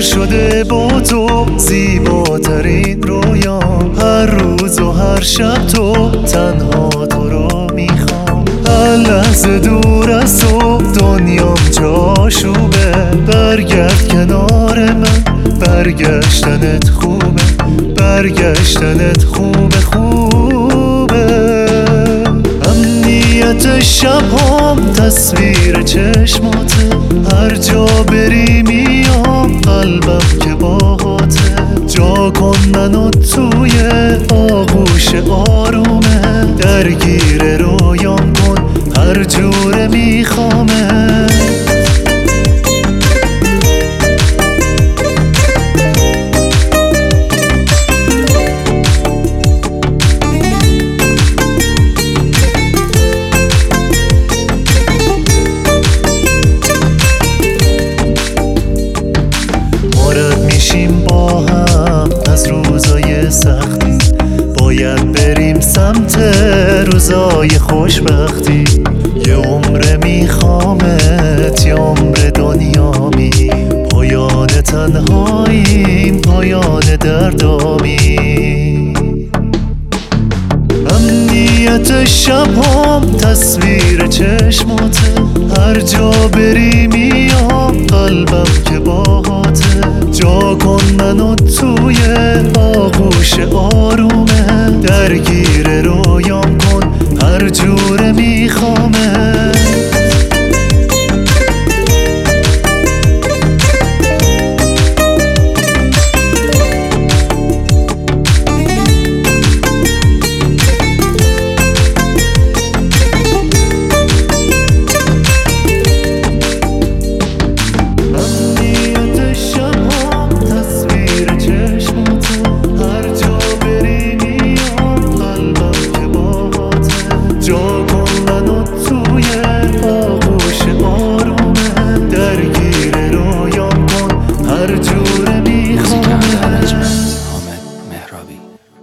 شده با تو زیباترین رویام، هر روز و هر شب تو تنها تو رو میخوام. هر لحظه دور از تو دنیام جاشوبه، برگرد کنار من، برگشتنت خوبه، برگشتنت خوبه خوبه. امنیت شبام تصویر چشماته، هر جا بری میام قلبم که باهاته. جا کن منو توی آغوش آرومه، درگیر رویام کن هر جوره میخوامه. با هم از روزای سختی باید بریم سمت روزای خوشبختی. یه عمر میخوامت، یه عمر دنیامی، پایان تنهاییم، پایان دردامی. امنیت شبام تصویر چشماته، هر جا بری میام قلبم که باهاته. جا کن منو توی آغوش آرومه، درگیر رویام کن هر جوره میخوامه. موسیقی arrangement حامد مهرابی.